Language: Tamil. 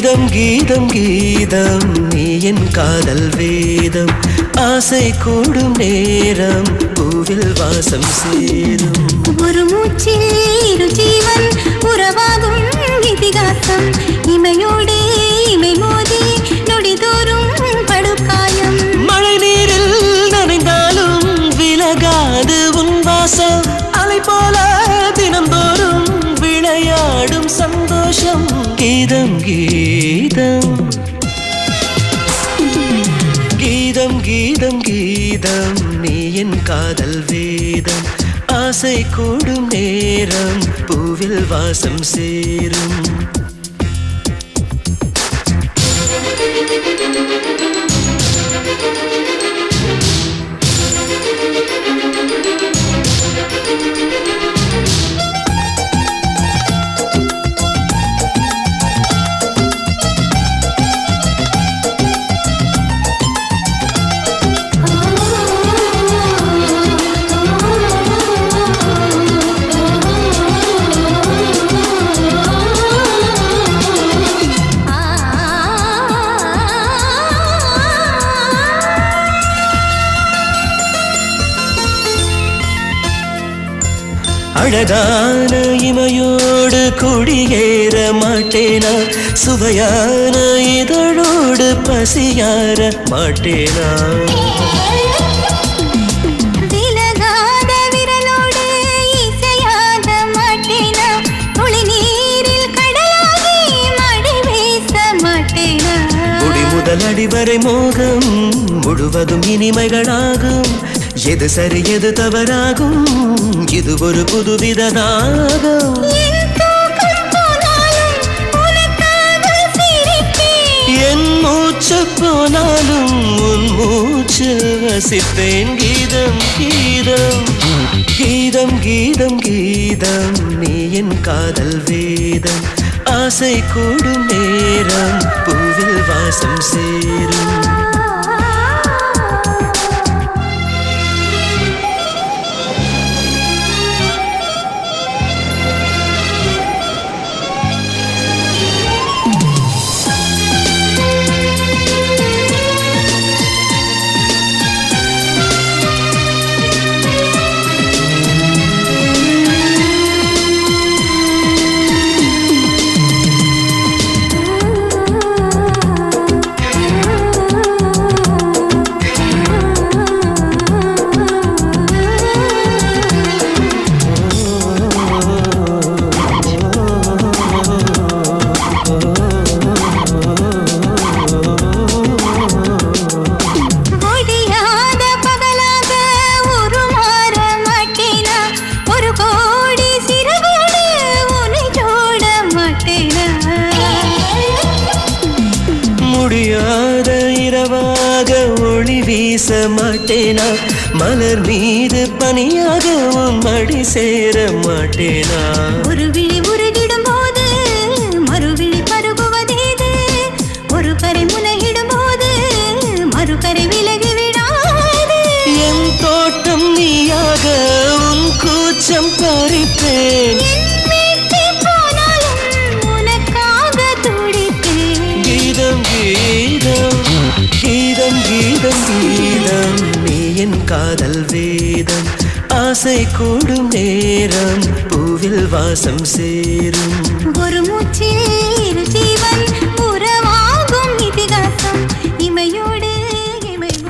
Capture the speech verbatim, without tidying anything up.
கீதம் கீதம் கீதம் நீ என் காதல் வேதம் ஆசை கூடும் நேரம் பூவில் வாசம் சேரும் ஒரு மூச்சில் இரு ஜீவன் உறவாகும் இதிகாசம் இமையோடே இமை மோதி நொடிதோறும் படுகாயம் மழை நீரில் நனைந்தாலும் விலகாது உன் வாசம் அலை போல தினந்தோறும் விளையாடும் சந்தோஷம் கீதம் கீதம் கீதம் கீதம் கீதம் நீ என் காதல் வேதம் ஆசை கூடும் நேரம் பூவில் வாசம் சேரும் அழகான இமையோடு குடியேற மாட்டேனா சுவையான இதழோடு பசியார மாட்டேனா விலகாத விரலோடு இசையாக மாட்டேனா துளி நீரில் கடலாகி மடி வீச மாட்டேனா குடி முதல் அடிவரை மோகம் முழுவதும் இனிமைகளாகும் எது சரி எது தவறாகும் இது ஒரு புதுவித நாகம் என் மூச்சு போனாலும் உன் மூச்சு வசிப்பேன் கீதம் கீதம் கீதம் கீதம் கீதம் நீ என் காதல் வேதம் ஆசை கூடும் நேரம் பூவில் வாசம் சேரும் முடியாத இரவாக ஒளி வீச மாட்டேனா மலர் மீது பனியாக உன் மடி சேர மாட்டேனா ஒரு விழி உருகிடும் போது மறுவிழி பருகுவதேது ஒரு கரை முனகிடும் போது மறுகரை விலகி விடாது என் தோட்டம் நீயாக உன் கூச்சம் பறிப்பேன் கீதம் கீதம் கீதம் கீதம் நீ என் காதல் வேதம் ஆசை கூடும் நேரம் பூவில் வாசம் சேரும் ஒரு மூச்சில் இரு ஜீவன்